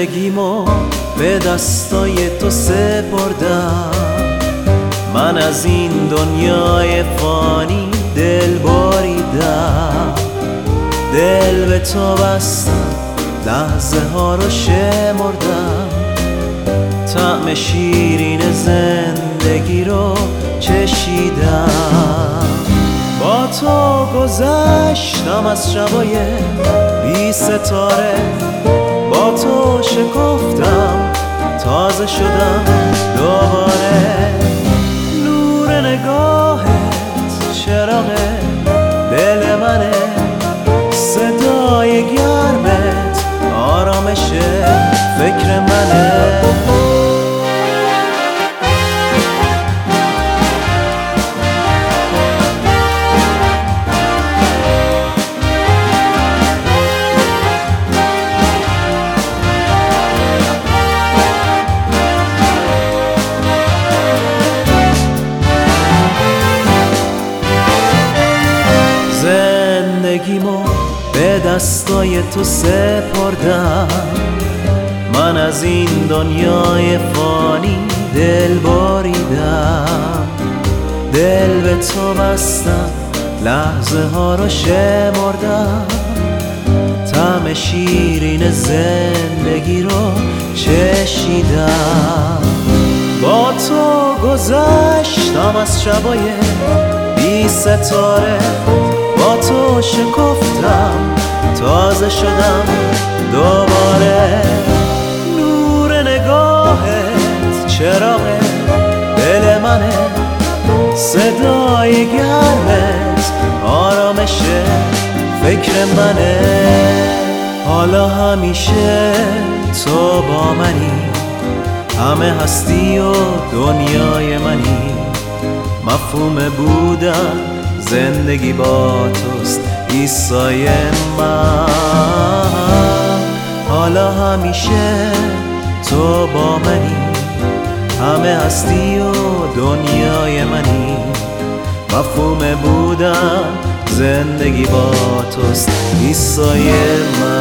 زندگیمو به دستای تو سپردم. من از این دنیای فانی دل بریدم، دل به تو بستم، لحظه ها رو شمردم، طعم شیرین زندگی رو چشیدم. با تو گذشتم از شبای بی ستاره، با تو شکفتم، تازه شدم دوباره. نور نگاهت چراغ دل منه، صدای گرمت آرامش فکر منه. زندگیمو به دستای تو سپردم. من از این دنیای فانی دل بریدم، دل به تو بستم، لحظه ها رو شمردم، طعم شیرین زندگی رو چشیدم. با تو گذشتم از شبای بی ستاره، با تو شکفتم، تازه شدم دوباره. نور نگاهت چراغ دل منه، صدای گرمت آرامش فکر منه. حالا همیشه تو با منی، همه هستی و دنیای منی. مفهوم بودن زندگی با توست عیسای من. حالا همیشه تو با منی، همه هستی و دنیای منی. مفهوم بودن زندگی با توست عیسای من.